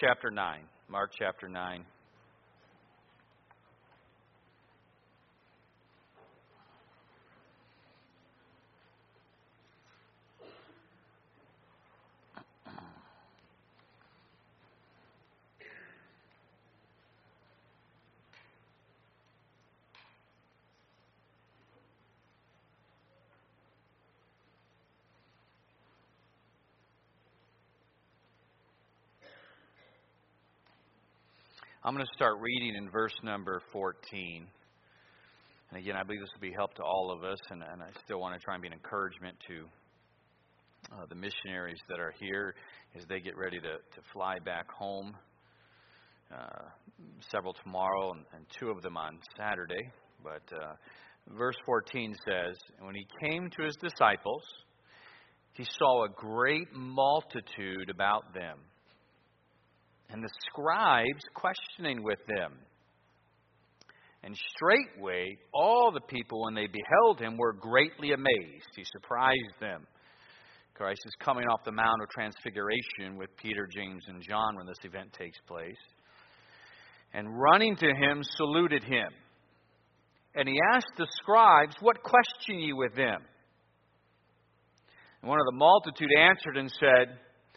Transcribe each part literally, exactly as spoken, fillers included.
chapter nine. Mark chapter nine. I'm going to start reading in verse number fourteen. And again, I believe this will be help to all of us, and, and I still want to try and be an encouragement to uh, the missionaries that are here as they get ready to, to fly back home. Uh, several tomorrow and, and two of them on Saturday. But uh, verse fourteen says, "And when he came to his disciples, he saw a great multitude about them, and the scribes questioning with them. And straightway all the people, when they beheld him, were greatly amazed." He surprised them. Christ is coming off the Mount of Transfiguration with Peter, James, and John when this event takes place. "And running to him, saluted him. And he asked the scribes, What question ye with them? And one of the multitude answered and said,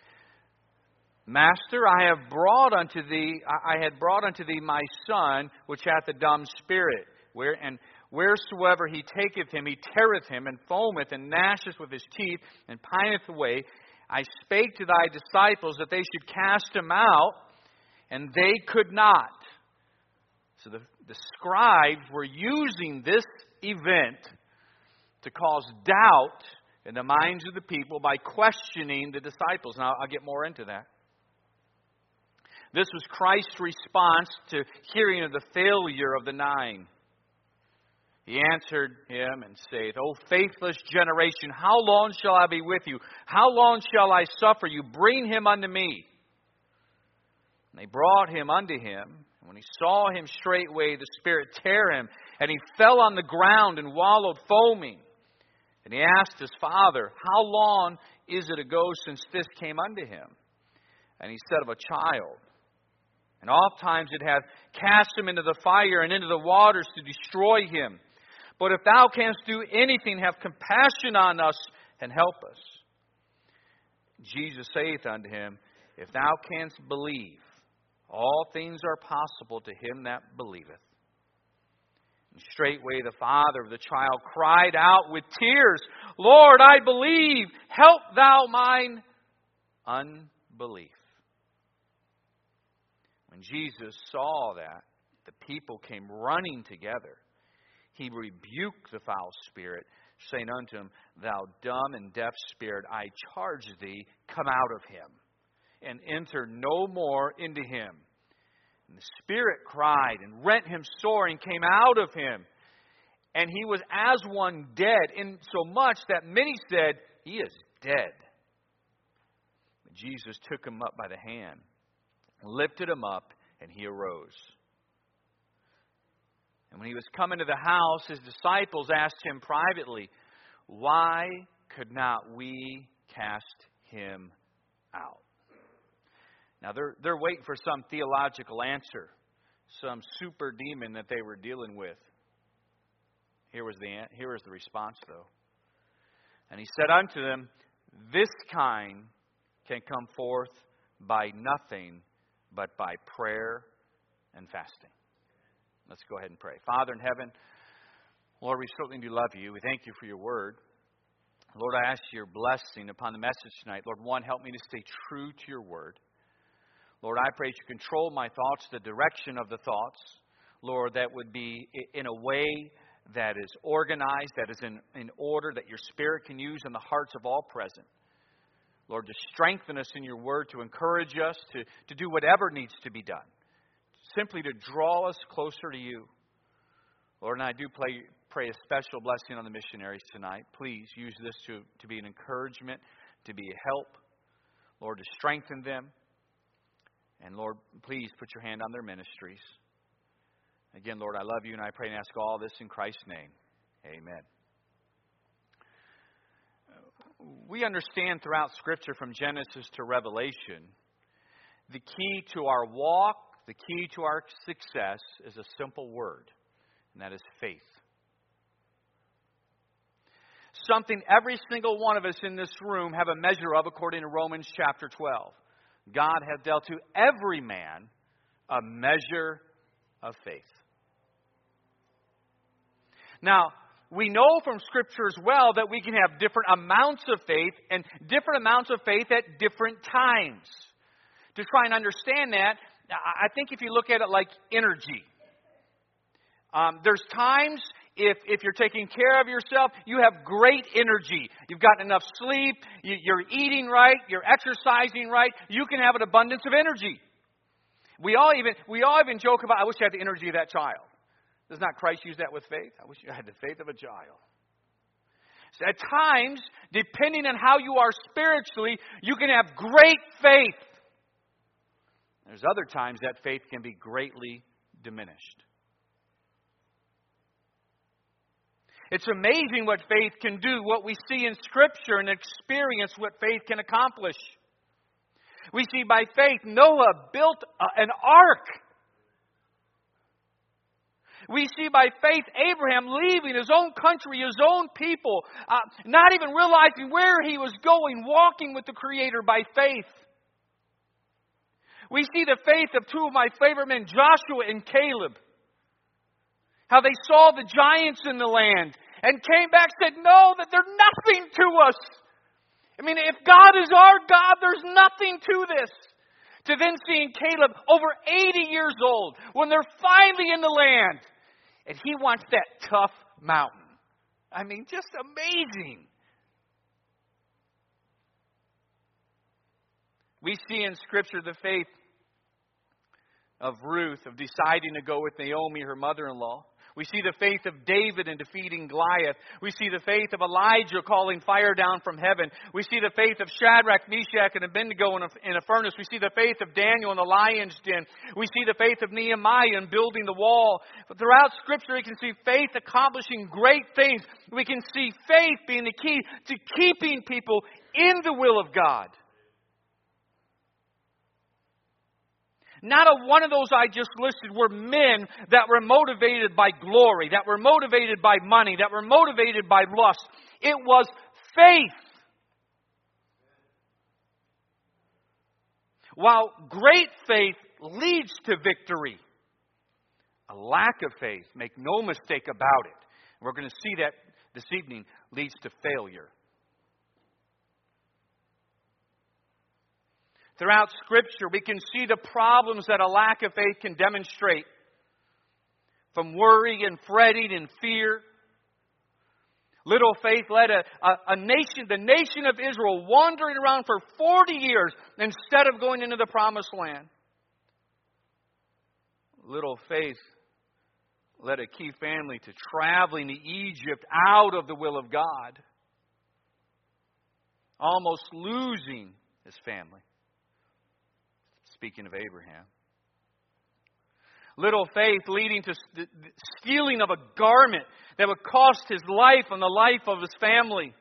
Master, I have brought unto thee, I had brought unto thee my son, which hath a dumb spirit. Where and wheresoever he taketh him, he teareth him, and foameth, and gnasheth with his teeth, and pineth away. I spake to thy disciples that they should cast him out, and they could not." So the, the scribes were using this event to cause doubt in the minds of the people by questioning the disciples. Now, I'll get more into that. This was Christ's response to hearing of the failure of the nine. He answered him and saith, O faithless generation, how long shall I be with you? How long shall I suffer you? Bring him unto me. And they brought him unto him. And when he saw him straightway, the spirit tear him, and he fell on the ground and wallowed foaming. And he asked his father, How long is it ago since this came unto him? And he said, Of a child. And oft times it hath cast him into the fire and into the waters to destroy him. But if thou canst do anything, have compassion on us and help us. Jesus saith unto him, If thou canst believe, all things are possible to him that believeth. And straightway the father of the child cried out with tears, Lord, I believe, help thou mine unbelief. When Jesus saw that, the people came running together. He rebuked the foul spirit, saying unto him, Thou dumb and deaf spirit, I charge thee, come out of him, and enter no more into him. And the spirit cried and rent him sore and came out of him. And he was as one dead, insomuch that many said, He is dead. But Jesus took him up by the hand, lifted him up, and he arose. And when he was come into the house, his disciples asked him privately, Why could not we cast him out? Now they're they're waiting for some theological answer, some super demon that they were dealing with. Here was the here was the response though. And he said unto them, This kind can come forth by nothing but by prayer and fasting. Let's go ahead and pray. Father in heaven, Lord, we certainly do love you. We thank you for your word. Lord, I ask your blessing upon the message tonight. Lord, one, help me to stay true to your word. Lord, I pray that you control my thoughts, the direction of the thoughts. Lord, that would be in a way that is organized, that is in, in order, that your Spirit can use in the hearts of all present. Lord, to strengthen us in your word, to encourage us, to, to do whatever needs to be done. Simply to draw us closer to you. Lord, and I do pray, pray a special blessing on the missionaries tonight. Please use this to, to be an encouragement, to be a help. Lord, to strengthen them. And Lord, please put your hand on their ministries. Again, Lord, I love you and I pray and ask all this in Christ's name. Amen. We understand throughout Scripture from Genesis to Revelation The key to our walk, the key to our success is a simple word, and that is faith. Something every single one of us in this room have a measure of according to Romans chapter twelve. God hath dealt to every man a measure of faith. Now, we know from Scripture as well that we can have different amounts of faith and different amounts of faith at different times. To try and understand that, I think if you look at it like energy, um, there's times if if you're taking care of yourself, you have great energy. You've gotten enough sleep, you, you're eating right, you're exercising right, you can have an abundance of energy. We all even we all even joke about, I wish I had the energy of that child. Does not Christ use that with faith? I wish you had the faith of a child. So at times, depending on how you are spiritually, you can have great faith. There's other times that faith can be greatly diminished. It's amazing what faith can do, what we see in Scripture and experience what faith can accomplish. We see by faith Noah built an ark. We see by faith Abraham leaving his own country, his own people, uh, not even realizing where he was going, walking with the Creator by faith. We see the faith of two of my favorite men, Joshua and Caleb. How they saw the giants in the land and came back and said, no, that they're nothing to us. I mean, if God is our God, there's nothing to this. To then seeing Caleb over eighty years old when they're finally in the land. And he wants that tough mountain. I mean, just amazing. We see in Scripture the faith of Ruth, of deciding to go with Naomi, her mother-in-law. We see the faith of David in defeating Goliath. We see the faith of Elijah calling fire down from heaven. We see the faith of Shadrach, Meshach, and Abednego in a, in a furnace. We see the faith of Daniel in the lion's den. We see the faith of Nehemiah in building the wall. But throughout Scripture, we can see faith accomplishing great things. We can see faith being the key to keeping people in the will of God. Not a one of those I just listed were men that were motivated by glory, that were motivated by money, that were motivated by lust. It was faith. While great faith leads to victory, a lack of faith, make no mistake about it, we're going to see that this evening, leads to failure. Throughout Scripture, we can see the problems that a lack of faith can demonstrate. From worry and fretting and fear. Little faith led a, a, a nation, the nation of Israel, wandering around for forty years instead of going into the promised land. Little faith led a key family to traveling to Egypt out of the will of God. Almost losing his family. Speaking of Abraham. Little faith leading to the stealing of a garment that would cost his life and the life of his family.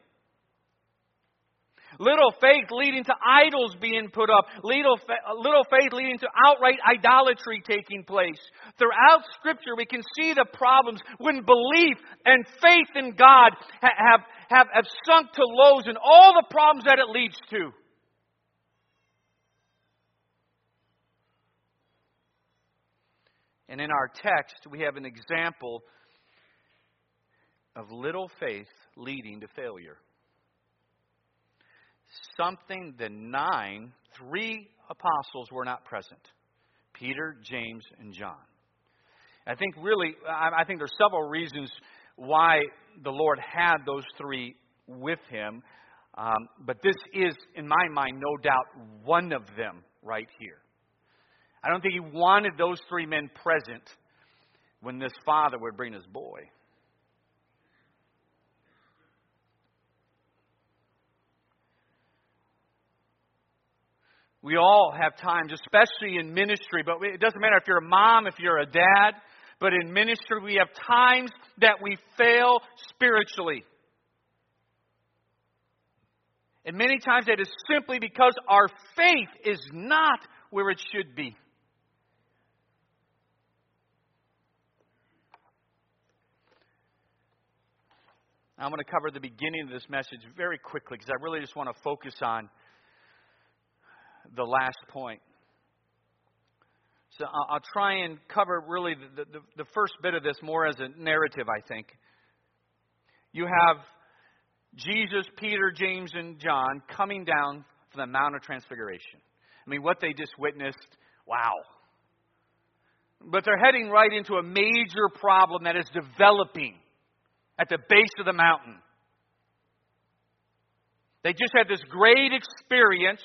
Little faith leading to idols being put up. Little, little faith leading to outright idolatry taking place. Throughout Scripture, we can see the problems when belief and faith in God have, have, have sunk to lows and all the problems that it leads to. And in our text, we have an example of little faith leading to failure. Something the nine, three apostles were not present. Peter, James, and John. I think really, I think there's several reasons why the Lord had those three with him. Um, but this is, in my mind, no doubt one of them right here. I don't think he wanted those three men present when this father would bring his boy. We all have times, especially in ministry, but it doesn't matter if you're a mom, if you're a dad, but in ministry we have times that we fail spiritually. And many times that is simply because our faith is not where it should be. I'm going to cover the beginning of this message very quickly because I really just want to focus on the last point. So I'll try and cover really the, the, the first bit of this more as a narrative, I think. You have Jesus, Peter, James, and John coming down from the Mount of Transfiguration. I mean, what they just witnessed, wow. But they're heading right into a major problem that is developing at the base of the mountain. They just had this great experience,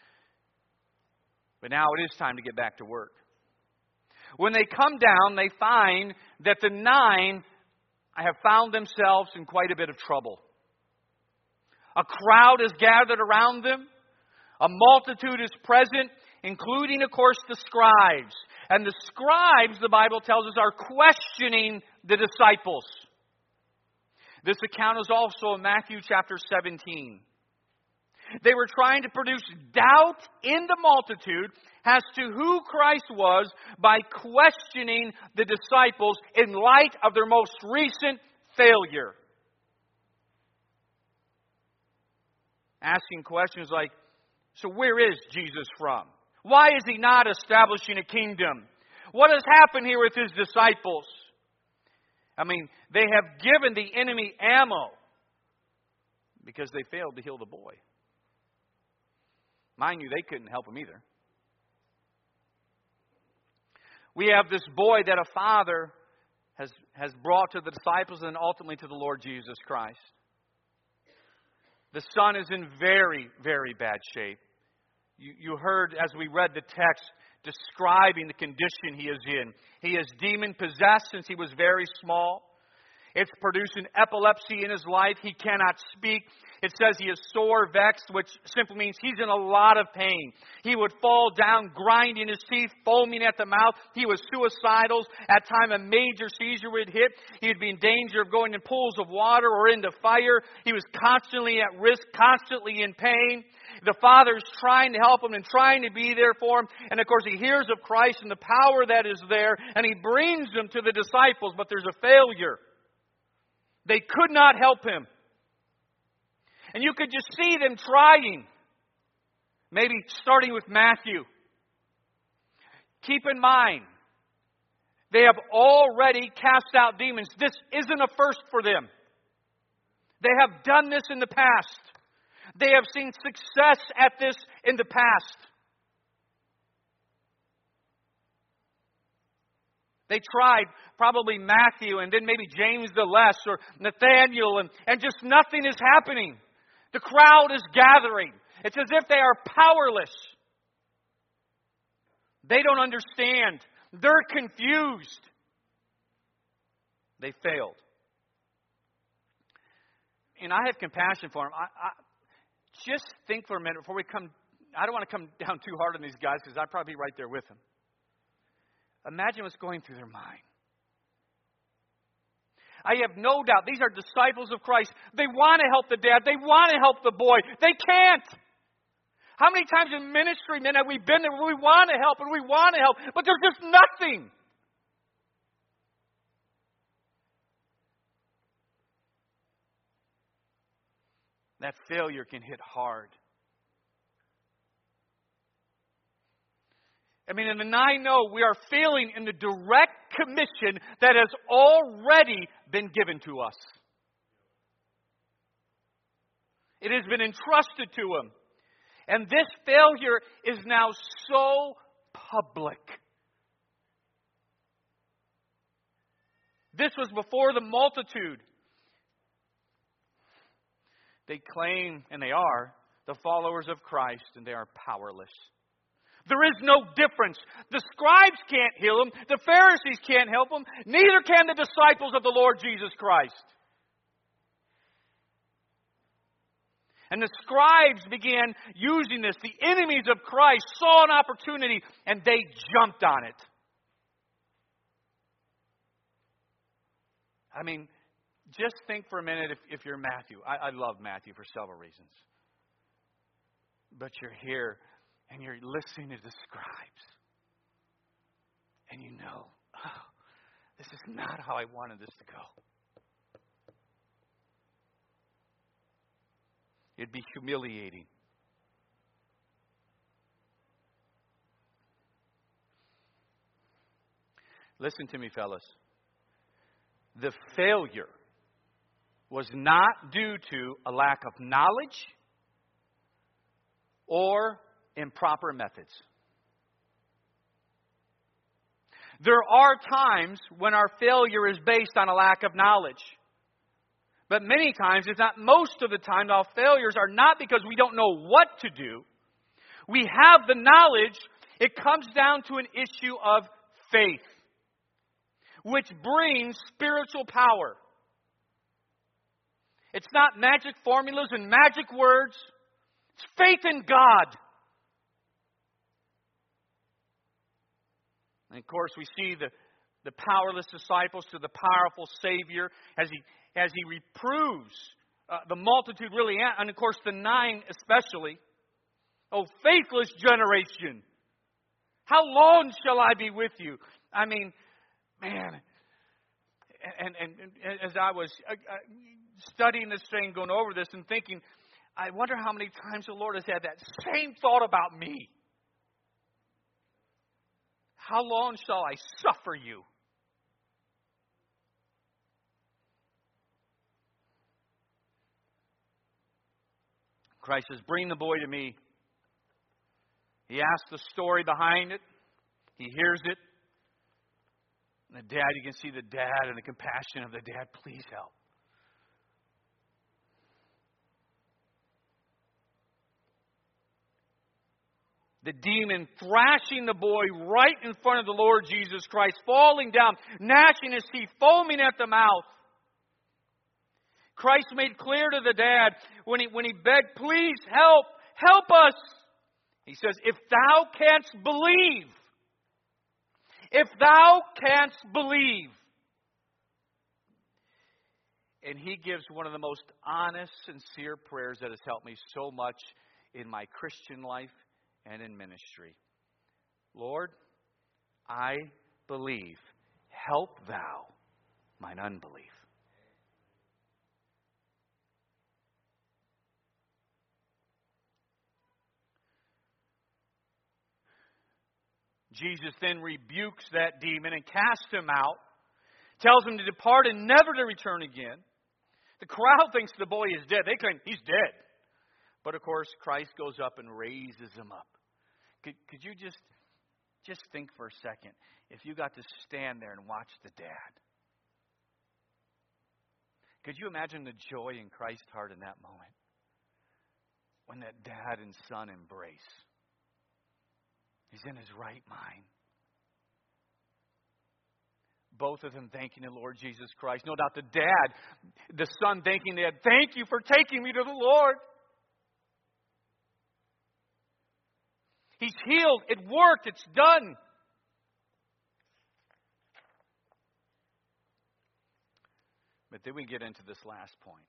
but now it is time to get back to work. When they come down, they find that the nine have found themselves in quite a bit of trouble. A crowd is gathered around them. A multitude is present, including, of course, the scribes. And the scribes, the Bible tells us, are questioning the disciples. This account is also in Matthew chapter seventeen. They were trying to produce doubt in the multitude as to who Christ was by questioning the disciples in light of their most recent failure. Asking questions like, so where is Jesus from? Why is he not establishing a kingdom? What has happened here with his disciples? I mean, they have given the enemy ammo because they failed to heal the boy. Mind you, they couldn't help him either. We have this boy that a father has, has brought to the disciples and ultimately to the Lord Jesus Christ. The son is in very, very bad shape. You, you heard as we read the text describing the condition he is in. He is demon-possessed since he was very small. It's producing epilepsy in his life. He cannot speak. It says he is sore vexed, which simply means he's in a lot of pain. He would fall down, grinding his teeth, foaming at the mouth. He was suicidal. At time a major seizure would hit. He would be in danger of going in pools of water or into fire. He was constantly at risk, constantly in pain. The Father's trying to help him and trying to be there for him. And of course he hears of Christ and the power that is there. And he brings them to the disciples, but there's a failure. They could not help him. And you could just see them trying. Maybe starting with Matthew. Keep in mind, they have already cast out demons. This isn't a first for them. They have done this in the past. They have seen success at this in the past. They tried probably Matthew and then maybe James the Less or Nathaniel and, and just nothing is happening. The crowd is gathering. It's as if they are powerless. They don't understand. They're confused. They failed. And I have compassion for them. I, I, just think for a minute before we come. I don't want to come down too hard on these guys because I'd probably be right there with them. Imagine what's going through their mind. I have no doubt these are disciples of Christ. They want to help the dad. They want to help the boy. They can't. How many times in ministry, men, have we been there where we want to help and we want to help, but there's just nothing. That failure can hit hard. I mean, and the nine know we are failing in the direct commission that has already been given to us. It has been entrusted to them. And this failure is now so public. This was before the multitude. They claim, and they are, the followers of Christ, and they are powerless. There is no difference. The scribes can't heal him. The Pharisees can't help him. Neither can the disciples of the Lord Jesus Christ. And the scribes began using this. The enemies of Christ saw an opportunity and they jumped on it. I mean, just think for a minute if, if you're Matthew. I, I love Matthew for several reasons. But you're here And you're listening to the scribes. And you know, oh, this is not how I wanted this to go. It'd be humiliating. Listen to me, fellas. The failure was not due to a lack of knowledge or improper methods. There are times when our failure is based on a lack of knowledge. But many times, if not most of the time, our failures are not because we don't know what to do. We have the knowledge. It comes down to an issue of faith, which brings spiritual power. It's not magic formulas and magic words. It's faith in God. And of course, we see the, the powerless disciples to the powerful Savior as he, as he reproves uh, the multitude really, and of course the nine especially. Oh, faithless generation, how long shall I be with you? I mean, man, and, and, and as I was studying this thing, going over this and thinking, I wonder how many times the Lord has had that same thought about me. How long shall I suffer you? Christ says, bring the boy to me. He asks the story behind it. He hears it. And the dad, you can see the dad and the compassion of the dad. Please help. The demon thrashing the boy right in front of the Lord Jesus Christ, falling down, gnashing his teeth, foaming at the mouth. Christ made clear to the dad when he, when he begged, please help, help us. He says, if thou canst believe, if thou canst believe. And he gives one of the most honest, sincere prayers that has helped me so much in my Christian life and in ministry. Lord, I believe. Help thou mine unbelief. Jesus then rebukes that demon and casts him out, tells him to depart and never to return again. The crowd thinks the boy is dead. They claim he's dead. But of course, Christ goes up and raises him up. Could, could you just, just think for a second, if you got to stand there and watch the dad? Could you imagine the joy in Christ's heart in that moment? When that dad and son embrace. He's in his right mind. Both of them thanking the Lord Jesus Christ. No doubt the dad, the son thanking the dad, thank you for taking me to the Lord. He's healed. It worked. It's done. But then we get into this last point.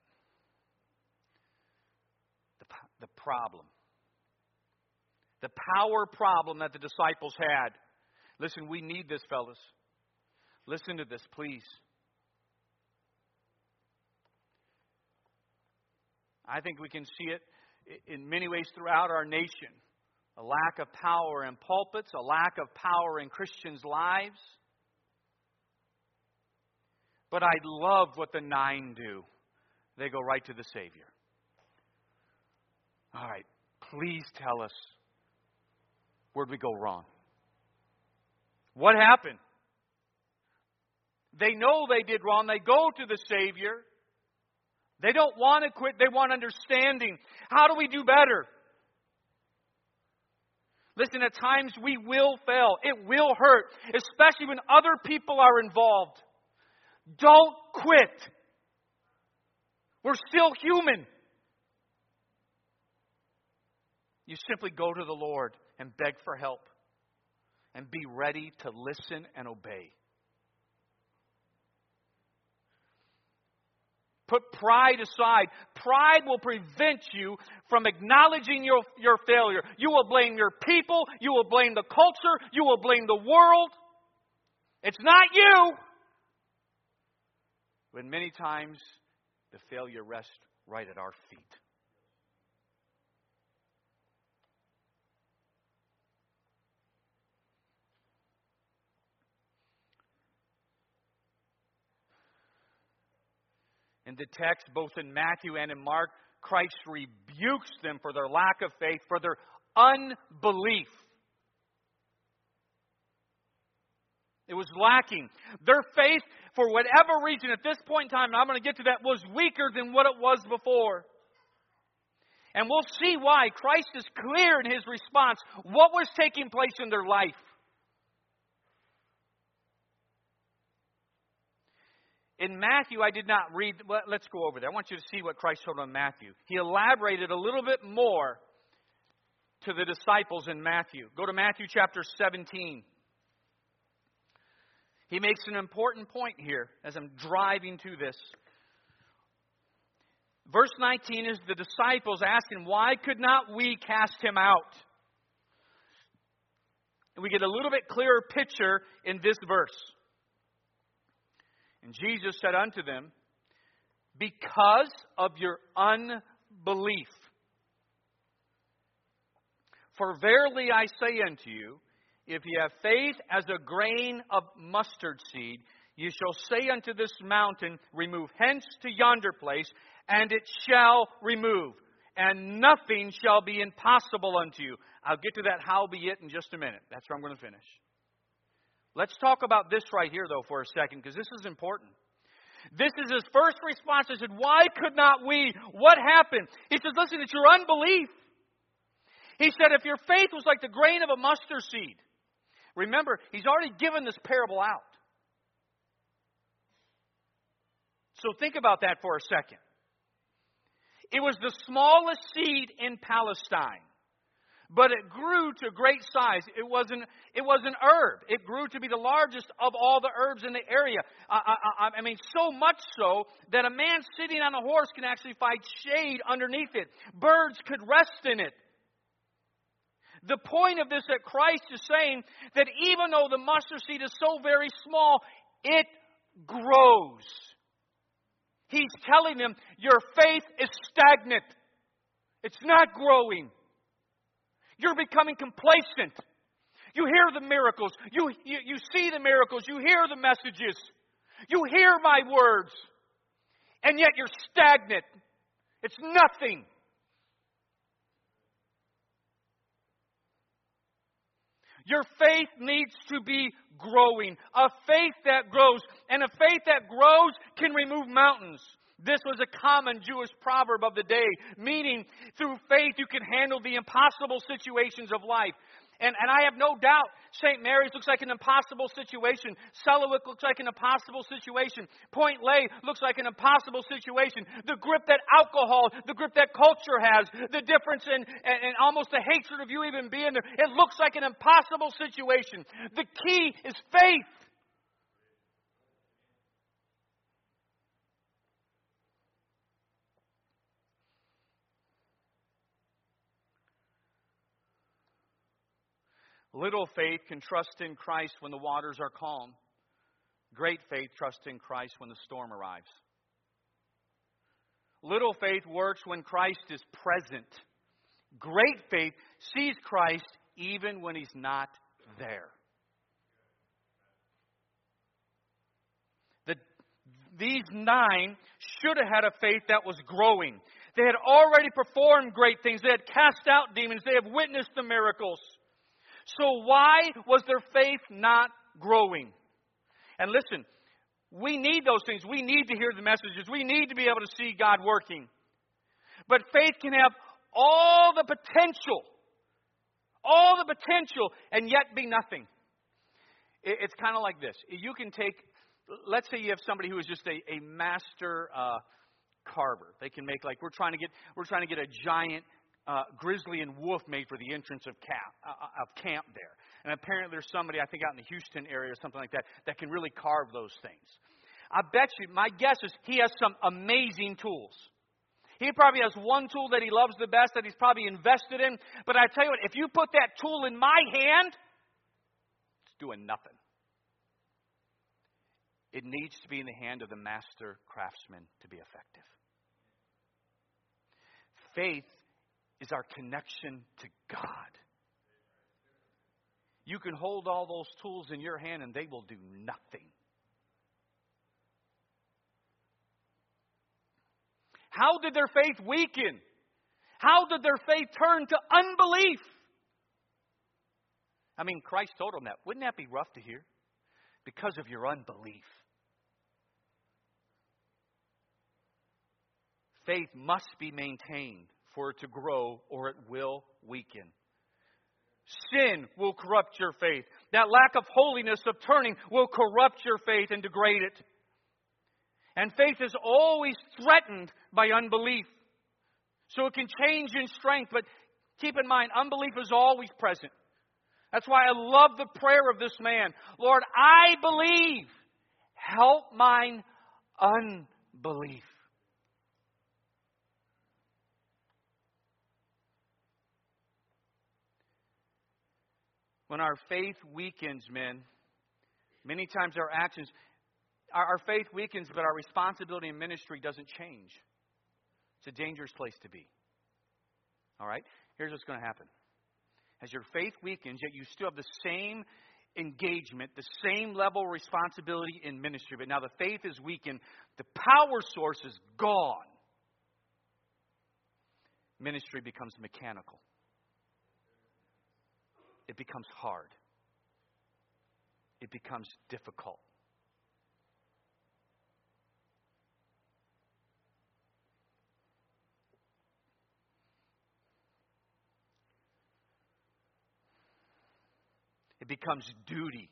The, the problem. The power problem that the disciples had. Listen, we need this, fellas. Listen to this, please. I think we can see it in many ways throughout our nation. A lack of power in pulpits, a lack of power in Christians' lives. But I love what the nine do. They go right to the Savior. All right, please tell us, where'd we go wrong? What happened? They know they did wrong. They go to the Savior. They don't want to quit. They want understanding. How do we do better? Listen, at times we will fail. It will hurt, especially when other people are involved. Don't quit. We're still human. You simply go to the Lord and beg for help. And be ready to listen and obey. Put pride aside. Pride will prevent you from acknowledging your, your failure. You will blame your people. You will blame the culture. You will blame the world. It's not you. But many times, the failure rests right at our feet. In the text, both in Matthew and in Mark, Christ rebukes them for their lack of faith, for their unbelief. It was lacking. Their faith, for whatever reason, at this point in time, and I'm going to get to that, was weaker than what it was before. And we'll see why. Christ is clear in His response. What was taking place in their life? In Matthew, I did not read. Well, let's go over there. I want you to see what Christ told on Matthew. He elaborated a little bit more to the disciples in Matthew. Go to Matthew chapter seventeen. He makes an important point here as I'm driving to this. Verse nineteen is the disciples asking, why could not we cast him out? And we get a little bit clearer picture in this verse. And Jesus said unto them, because of your unbelief. For verily I say unto you, if ye have faith as a grain of mustard seed, ye shall say unto this mountain, remove hence to yonder place, and it shall remove. And nothing shall be impossible unto you. I'll get to that howbeit in just a minute. That's where I'm going to finish. Let's talk about this right here, though, for a second, because this is important. This is his first response. I said, why could not we? What happened? He says, listen, it's your unbelief. He said, if your faith was like the grain of a mustard seed. Remember, he's already given this parable out. So think about that for a second. It was the smallest seed in Palestine. But it grew to great size. It was an, it was an herb. It grew to be the largest of all the herbs in the area. I, I, I mean, so much so that a man sitting on a horse can actually find shade underneath it. Birds could rest in it. The point of this that Christ is saying that even though the mustard seed is so very small, it grows. He's telling them, your faith is stagnant. It's not growing. You're becoming complacent. You hear the miracles. You, you, you see the miracles. You hear the messages. You hear my words. And yet you're stagnant. It's nothing. Your faith needs to be growing. A faith that grows. And a faith that grows can remove mountains. This was a common Jewish proverb of the day, meaning through faith you can handle the impossible situations of life. And, and I have no doubt Saint Mary's looks like an impossible situation. Selawik looks like an impossible situation. Point Lay looks like an impossible situation. The grip that alcohol, the grip that culture has, the difference in and, and almost the hatred of you even being there, it looks like an impossible situation. The key is faith. Little faith can trust in Christ when the waters are calm. Great faith trusts in Christ when the storm arrives. Little faith works when Christ is present. Great faith sees Christ even when He's not there. The, these nine should have had a faith that was growing. They had already performed great things. They had cast out demons. They have witnessed the miracles. So why was their faith not growing? And listen, we need those things. We need to hear the messages. We need to be able to see God working. But faith can have all the potential, all the potential, and yet be nothing. It's kind of like this. You can take, let's say you have somebody who is just a, a master uh, carver. They can make like, we're trying to get, we're trying to get a giant Uh, grizzly and wolf made for the entrance of camp, uh, of camp there. And apparently there's somebody, I think out in the Houston area or something like that, that can really carve those things. I bet you, my guess is he has some amazing tools. He probably has one tool that he loves the best, that he's probably invested in. But I tell you what, if you put that tool in my hand, it's doing nothing. It needs to be in the hand of the master craftsman to be effective. Faith is our connection to God. You can hold all those tools in your hand and they will do nothing. How did their faith weaken? How did their faith turn to unbelief? I mean, Christ told them that. Wouldn't that be rough to hear? Because of your unbelief. Faith must be maintained for it to grow, or it will weaken. Sin will corrupt your faith. That lack of holiness of turning will corrupt your faith and degrade it. And faith is always threatened by unbelief. So it can change in strength, but keep in mind, unbelief is always present. That's why I love the prayer of this man. Lord, I believe. Help mine unbelief. When our faith weakens, men, many times our actions, our, our faith weakens, but our responsibility in ministry doesn't change. It's a dangerous place to be. All right? Here's what's going to happen. As your faith weakens, yet you still have the same engagement, the same level of responsibility in ministry, but now the faith is weakened, the power source is gone. Ministry becomes mechanical. It becomes hard. It becomes difficult. It becomes duty.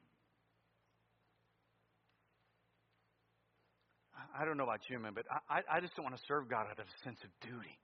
I don't know about you, man, but I, I just don't want to serve God out of a sense of duty.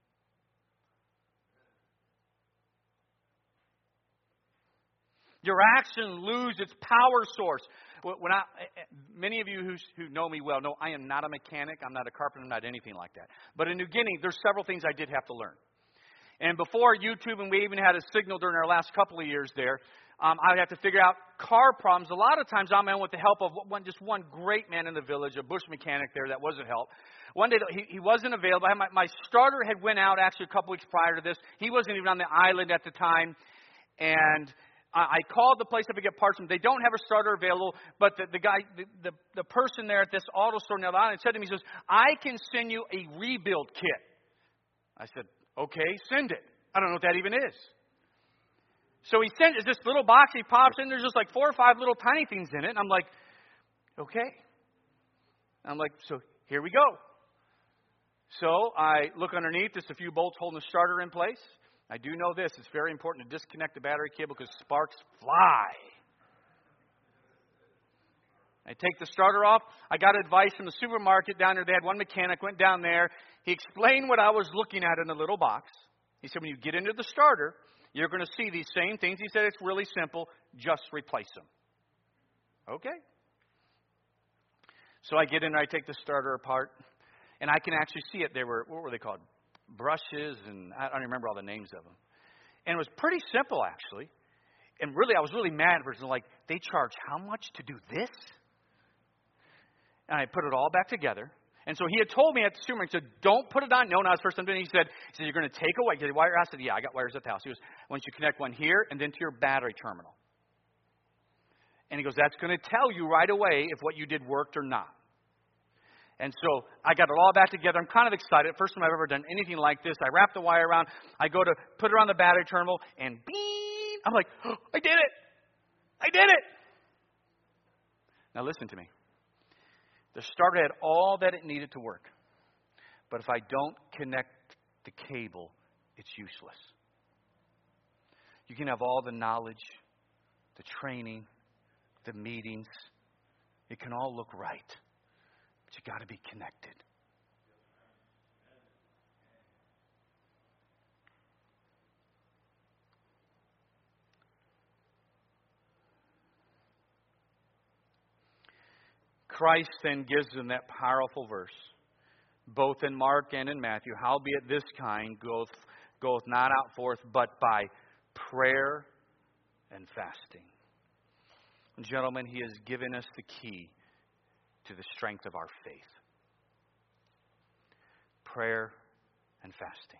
Your action lose its power source. When I, many of you who, who know me well know I am not a mechanic, I'm not a carpenter, I'm not anything like that. But in New Guinea, there's several things I did have to learn. And before YouTube, and we even had a signal during our last couple of years there, um, I would have to figure out car problems. A lot of times I'm in with the help of one, just one great man in the village, a bush mechanic there that wasn't help. One day he, he wasn't available. I had my, my starter had went out actually a couple weeks prior to this. He wasn't even on the island at the time. And I called the place up to get parts from. They don't have a starter available, but the, the guy, the, the, the person there at this auto store near the island said to me, he says, I can send you a rebuild kit. I said, okay, send it. I don't know what that even is. So he sent this little box, he pops in, there's just like four or five little tiny things in it. And I'm like, okay. I'm like, so here we go. So I look underneath, there's a few bolts holding the starter in place. I do know this. It's very important to disconnect the battery cable because sparks fly. I take the starter off. I got advice from the supermarket down there. They had one mechanic, went down there. He explained what I was looking at in the little box. He said, when you get into the starter, you're going to see these same things. He said, it's really simple. Just replace them. Okay. So I get in there. I take the starter apart. And I can actually see it. They were, what were they called? Brushes, and I don't remember all the names of them. And it was pretty simple, actually. And really, I was really mad because like, they charge how much to do this? And I put it all back together. And so he had told me at the supermarket, he said, don't put it on. No, not the first time doing it. He said, he said, you're going to take away. He said, wire? I said, yeah, I got wires at the house. He goes, once you connect one here and then to your battery terminal. And he goes, that's going to tell you right away if what you did worked or not. And so I got it all back together. I'm kind of excited. First time I've ever done anything like this. I wrap the wire around. I go to put it on the battery terminal, and beep, I'm like, oh, I did it. I did it. Now listen to me. The starter had all that it needed to work. But if I don't connect the cable, it's useless. You can have all the knowledge, the training, the meetings. It can all look right. But you got to be connected. Christ then gives them that powerful verse, both in Mark and in Matthew. Howbeit this kind goeth, goeth not out forth, but by prayer and fasting. Gentlemen, He has given us the key to the strength of our faith. Prayer and fasting.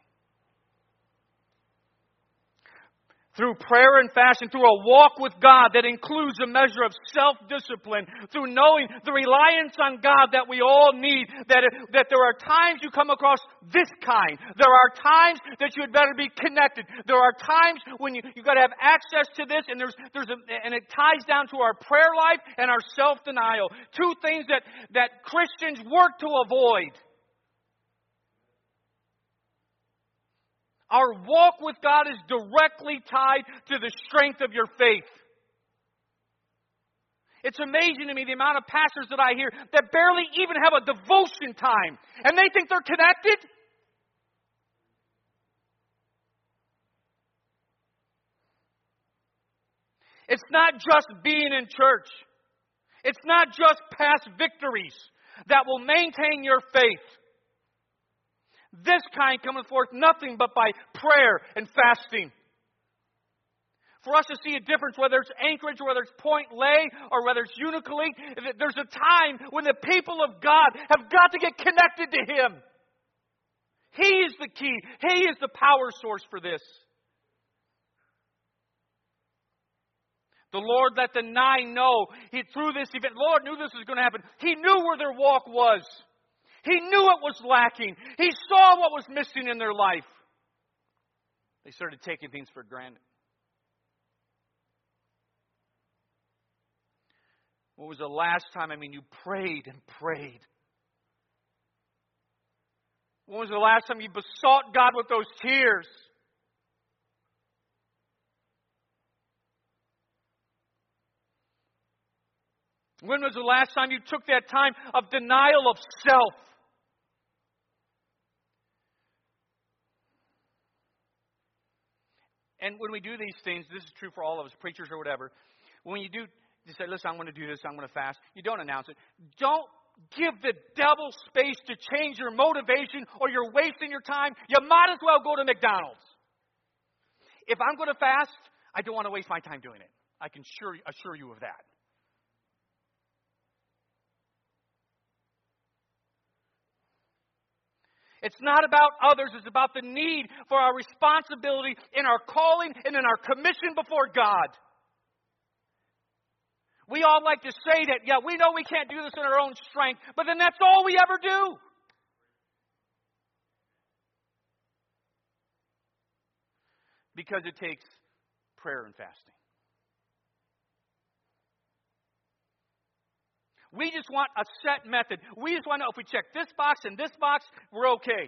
Through prayer and fasting, through a walk with God that includes a measure of self-discipline, through knowing the reliance on God that we all need, that, that there are times you come across this kind. There are times that you had better be connected. There are times when you, you've got to have access to this, and there's, there's a, and it ties down to our prayer life and our self-denial. Two things that, that Christians work to avoid. Our walk with God is directly tied to the strength of your faith. It's amazing to me the amount of pastors that I hear that barely even have a devotion time, and they think they're connected. It's not just being in church. It's not just past victories that will maintain your faith. This kind cometh forth nothing but by prayer and fasting. For us to see a difference, whether it's Anchorage, or whether it's Point Lay, or whether it's Unically, there's a time when the people of God have got to get connected to Him. He is the key. He is the power source for this. The Lord let the nine know he, through this event. The Lord knew this was going to happen. He knew where their walk was. He knew it was lacking. He saw what was missing in their life. They started taking things for granted. When was the last time, I mean, you prayed and prayed? When was the last time you besought God with those tears? When was the last time you took that time of denial of self? And when we do these things, this is true for all of us, preachers or whatever. When you do, you say, listen, I'm going to do this, I'm going to fast. You don't announce it. Don't give the devil space to change your motivation, or you're wasting your time. You might as well go to McDonald's. If I'm going to fast, I don't want to waste my time doing it. I can assure, assure you of that. It's not about others. It's about the need for our responsibility in our calling and in our commission before God. We all like to say that, yeah, we know we can't do this in our own strength, but then that's all we ever do. Because it takes prayer and fasting. We just want a set method. We just want to know if we check this box and this box, we're okay.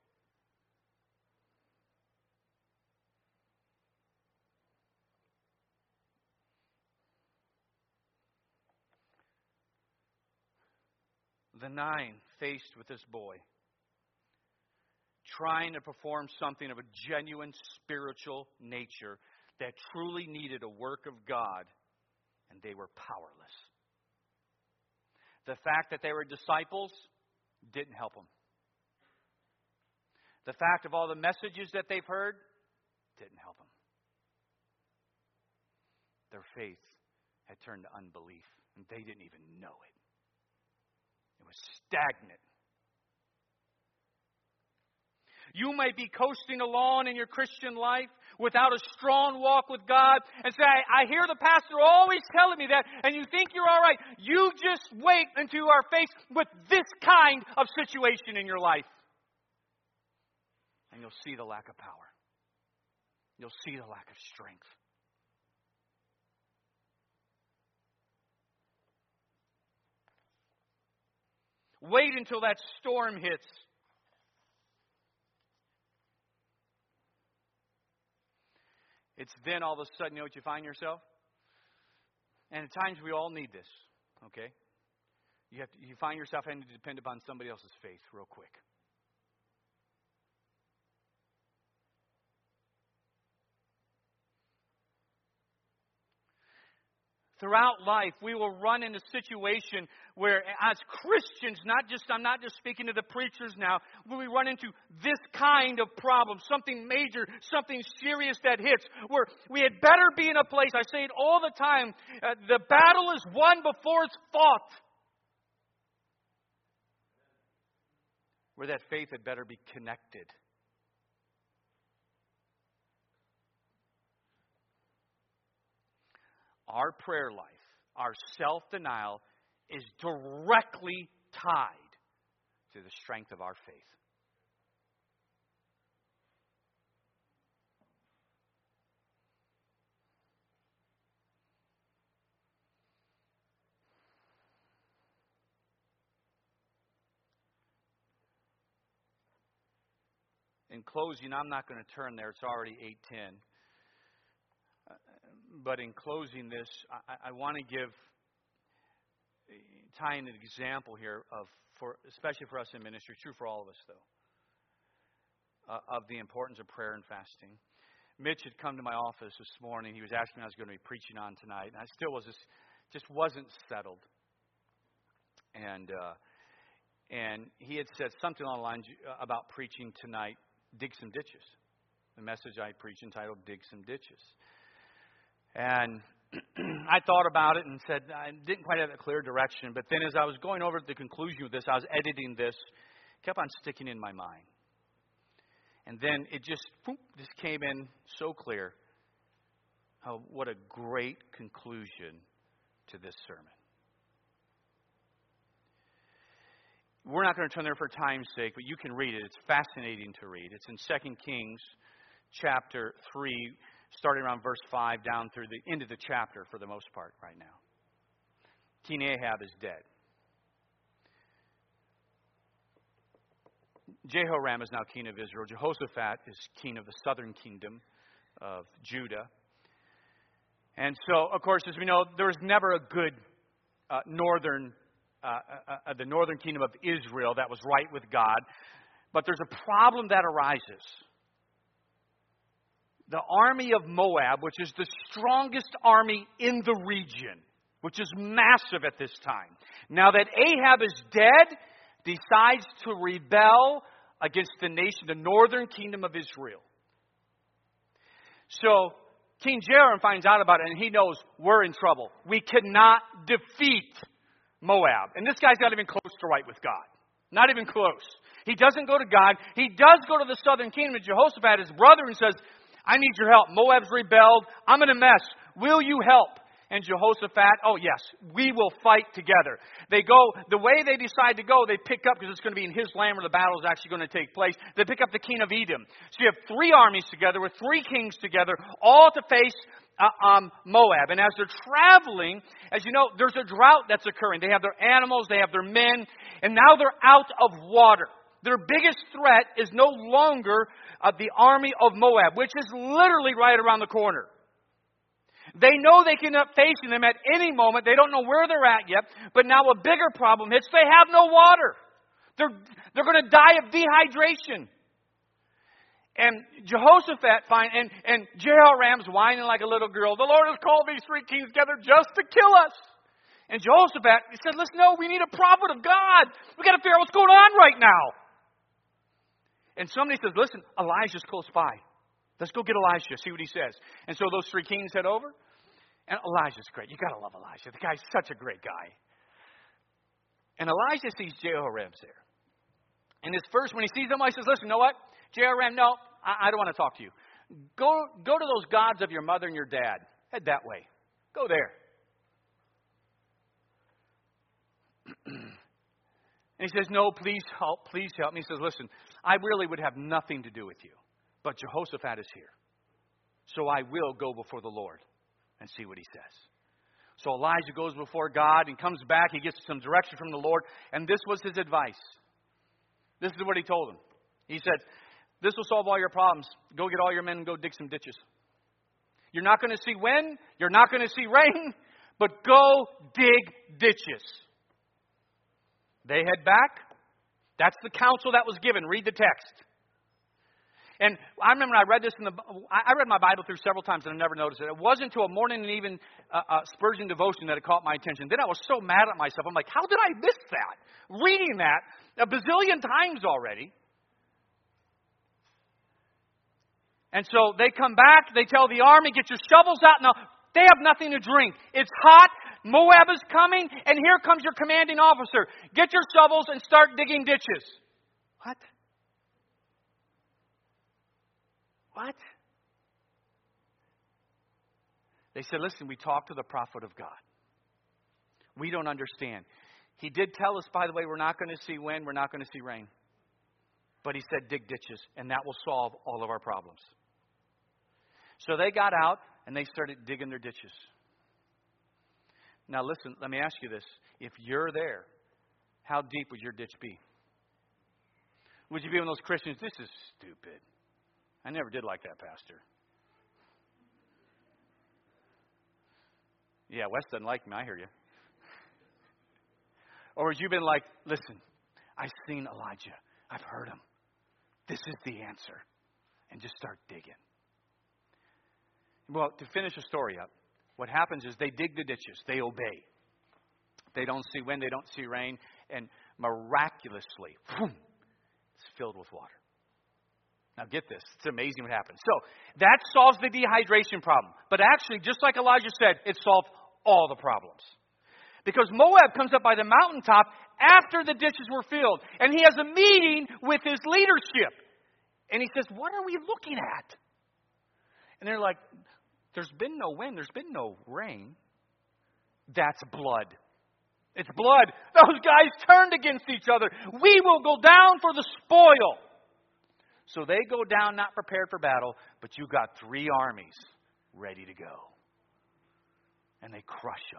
The nine faced with this boy, trying to perform something of a genuine spiritual nature that truly needed a work of God, and they were powerless. The fact that they were disciples didn't help them. The fact of all the messages that they've heard didn't help them. Their faith had turned to unbelief, and they didn't even know it. It was stagnant. You may be coasting along in your Christian life without a strong walk with God and say, I, I hear the pastor always telling me that, and you think you're all right. You just wait until you are faced with this kind of situation in your life. And you'll see the lack of power. You'll see the lack of strength. Wait until that storm hits. It's then all of a sudden, you know what you find yourself? And at times we all need this, okay? You have to, you find yourself having to depend upon somebody else's faith real quick. throughout life, we will run into a situation where as Christians, not just, I'm not just speaking to the preachers now, where we run into this kind of problem, something major, something serious that hits, where we had better be in a place, I say it all the time, uh, the battle is won before it's fought. Where that faith had better be connected. Our prayer life, our self-denial is directly tied to the strength of our faith. In closing, I'm not going to turn there. It's already eight ten. But in closing this, I, I want to give, tie in an example here of, for especially for us in ministry, true for all of us though, uh, of the importance of prayer and fasting. Mitch had come to my office this morning. He was asking me what I was going to be preaching on tonight, and I still was just, just wasn't settled. And uh, and he had said something along the lines about preaching tonight, dig some ditches. The message I preached entitled "Dig Some Ditches." And I thought about it and said, I didn't quite have a clear direction. But then as I was going over the conclusion of this, I was editing this, kept on sticking in my mind. And then it just, whoop, just came in so clear. Oh, what a great conclusion to this sermon. We're not going to turn there for time's sake, but you can read it. It's fascinating to read. It's in Second Kings chapter three, starting around verse five down through the end of the chapter for the most part right now. King Ahab is dead. Jehoram is now king of Israel. Jehoshaphat is king of the southern kingdom of Judah. And so, of course, as we know, there was never a good uh, northern, uh, uh, the northern kingdom of Israel that was right with God. But there's a problem that arises. The army of Moab, which is the strongest army in the region, which is massive at this time. Now that Ahab is dead, decides to rebel against the nation, the northern kingdom of Israel. So King Jehoram finds out about it, and he knows we're in trouble. We cannot defeat Moab. And this guy's not even close to right with God. Not even close. He doesn't go to God. He does go to the southern kingdom of Jehoshaphat, his brother, and says, I need your help. Moab's rebelled. I'm in a mess. Will you help? And Jehoshaphat, oh yes, we will fight together. They go, the way they decide to go, they pick up, because it's going to be in his land where the battle is actually going to take place, they pick up the king of Edom. So you have three armies together with three kings together, all to face uh, um, Moab. And as they're traveling, as you know, there's a drought that's occurring. They have their animals, they have their men, and now they're out of water. Their biggest threat is no longer uh, the army of Moab, which is literally right around the corner. They know they can end up facing them at any moment. They don't know where they're at yet. But now a bigger problem hits. They have no water. They're, they're going to die of dehydration. And Jehoshaphat find, and, and Jehoram's whining like a little girl. The Lord has called these three kings together just to kill us. And Jehoshaphat, he said, listen, no, we need a prophet of God. We've got to figure out what's going on right now. And somebody says, listen, Elijah's close by. Let's go get Elijah, see what he says. And so those three kings head over. And Elijah's great. You got to love Elijah. The guy's such a great guy. And Elijah sees Jehoram's there. And his first, when he sees him, he says, listen, you know what? Jehoram, no, I, I don't want to talk to you. Go, go to those gods of your mother and your dad. Head that way. Go there. And he says, no, please help, please help me. He says, listen, I really would have nothing to do with you. But Jehoshaphat is here. So I will go before the Lord and see what he says. So Elijah goes before God and comes back. He gets some direction from the Lord. And this was his advice. This is what he told him. He said, this will solve all your problems. Go get all your men and go dig some ditches. You're not going to see wind. You're not going to see rain. But go dig ditches. They head back. That's the counsel that was given. Read the text. And I remember I read this in the, I read my Bible through several times and I never noticed it. It wasn't until a morning and even uh, uh, Spurgeon devotion that it caught my attention. Then I was so mad at myself. I'm like, how did I miss that? Reading that a bazillion times already. And so they come back, they tell the army, get your shovels out. Now, they have nothing to drink. It's hot, Moab is coming, and here comes your commanding officer. Get your shovels and start digging ditches. What? What? They said, listen, we talked to the prophet of God. We don't understand. He did tell us, by the way, we're not going to see wind, we're not going to see rain. But he said, dig ditches, and that will solve all of our problems. So they got out, and they started digging their ditches. Now listen, let me ask you this. If you're there, how deep would your ditch be? Would you be one of those Christians, this is stupid. I never did like that, Pastor. Yeah, Wes doesn't like me, I hear you. Or would you been like, listen, I've seen Elijah. I've heard him. This is the answer. And just start digging. Well, to finish the story up, what happens is they dig the ditches. They obey. They don't see wind. They don't see rain. And miraculously, whoom, it's filled with water. Now get this. It's amazing what happens. So that solves the dehydration problem. But actually, just like Elijah said, it solved all the problems. Because Moab comes up by the mountaintop after the ditches were filled. And he has a meeting with his leadership. And he says, what are we looking at? And they're like, there's been no wind. There's been no rain. That's blood. It's blood. Those guys turned against each other. We will go down for the spoil. So they go down not prepared for battle, but you got three armies ready to go. And they crush them.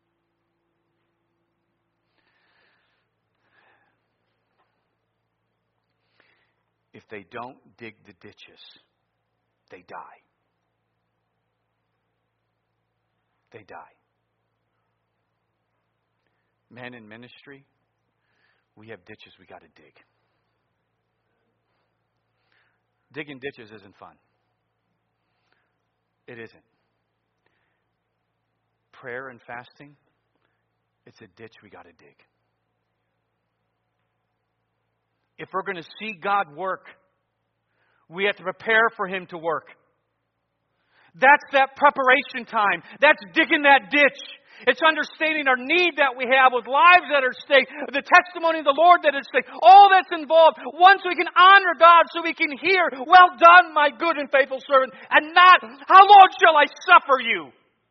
If they don't dig the ditches, they die. They die. Men in ministry, we have ditches we got to dig. Digging ditches isn't fun. It isn't. Prayer and fasting, it's a ditch we got to dig. If we're going to see God work, we have to prepare for Him to work. That's that preparation time. That's digging that ditch. It's understanding our need that we have with lives that are at stake, the testimony of the Lord that is at stake. All that's involved. Once we can honor God so we can hear, well done, my good and faithful servant, and not, how long shall I suffer you?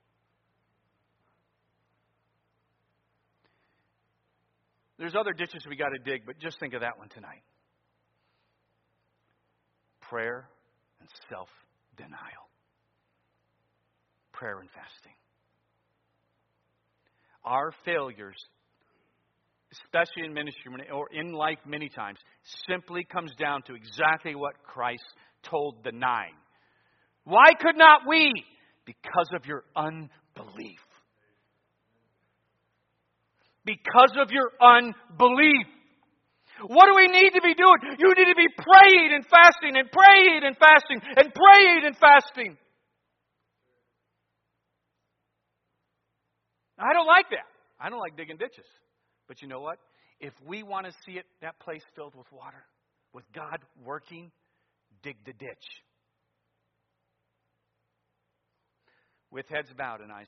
There's other ditches we got to dig, but just think of that one tonight. Prayer and self-denial. Prayer and fasting. Our failures, especially in ministry or in life many times, simply comes down to exactly what Christ told the nine. Why could not we? Because of your unbelief. Because of your unbelief. What do we need to be doing? You need to be praying and fasting and praying and fasting and praying and fasting. I don't like that. I don't like digging ditches. But you know what? If we want to see it, that place filled with water, with God working, dig the ditch. With heads bowed and eyes